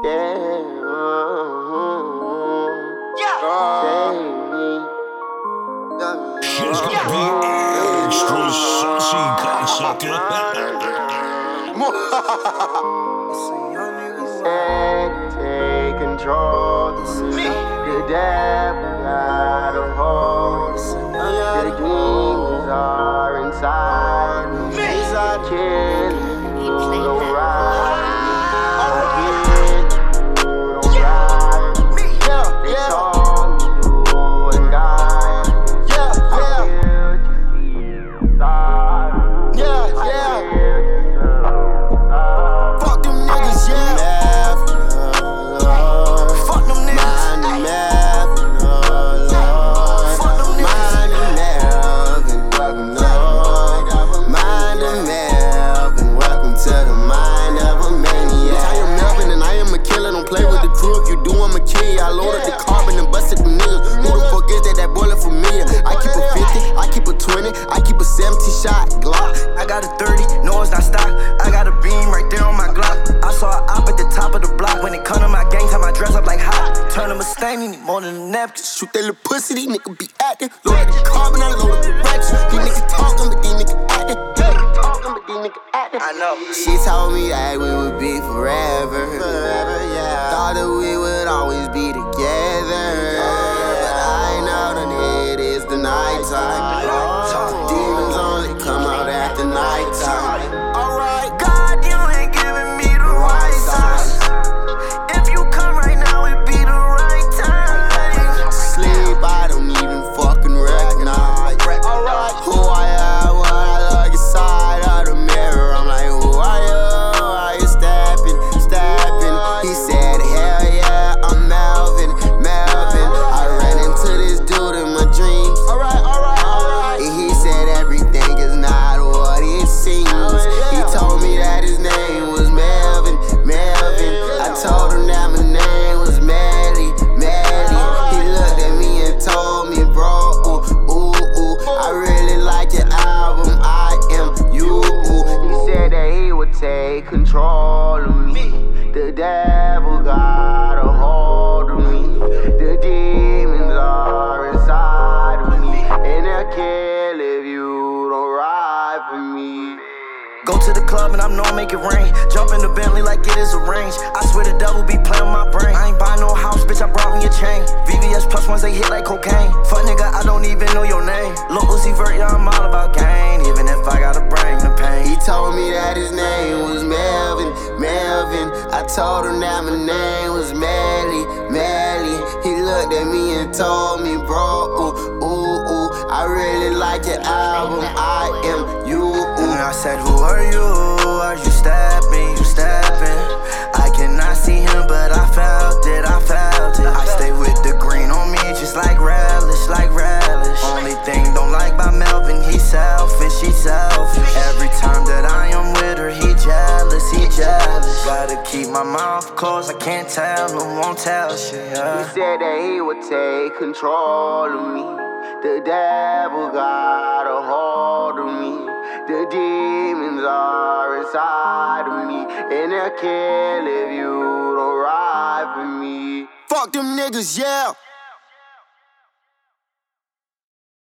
Shit's gonna be extra saucy, cocksucker. Take control. The devil got a hold. The demons are inside. He's a kid. Don't ride. I loaded the carbon and busted the niggas. Who the fuck is that boy look familiar? I keep a 50, I keep a 20, I keep a 70 shot Glock. I got a 30, no it's not stock. I got a beam right there on my Glock. I saw an op at the top of the block. When it come to my gang, time I dress up like hot. Turn him a stain, he need more than a napkin. Shoot that little pussy, these niggas be acting. Loaded the carbon, I loaded the racks. These niggas talking, but these niggas acting. I know. She told me that we would be forever, yeah. Thought that we would always be together, but I know that it is the nighttime. Demons only come out after nighttime. Alright, God, you ain't giving me the right signs. If you come right now, it'd be the right time. Sleep, I don't even fucking recognize. Alright, who I am when I look inside of the mirror. I'm like, who are you? Are you stepping? He said, hell yeah, I'm Melvin. I ran into this dude in my dreams. Alright. And he said everything is not what it seems. He told me that his name was Melvin. I told him that my name was Melly. He looked at me and told me, bro, ooh, I really like your album, I am you. He said that he would take control of me. The devil got a hold of me. The demons are inside of me, and they'll kill if you don't ride for me. Go to the club and I know I make it rain. Jump in the Bentley like it is arranged. I swear the devil be playing my brain. I ain't buying no house, bitch, I brought me a chain. VVS plus ones, they hit like cocaine. Fuck nigga, I don't even know your name. Lil Uzi Vert, yeah, I'm all about gain. Even if I gotta bring the pain. He told me that his name was Melvin. I told him that my name was Melly. He looked at me and told me, bro, ooh, I really like your album, I am you. And I said, who are you? Are you stepping? I cannot see him, but I felt it. I stay with the green on me, just like relish. Only thing don't like about Melvin, he's selfish. Every time that I am with her, he jealous. Gotta keep my mouth closed, I can't tell, no won't tell shit, yeah. He said that he would take control of me. The devil got a hold of me. The demons are inside of me, and they'll kill if you don't ride for me. Fuck them niggas, yeah.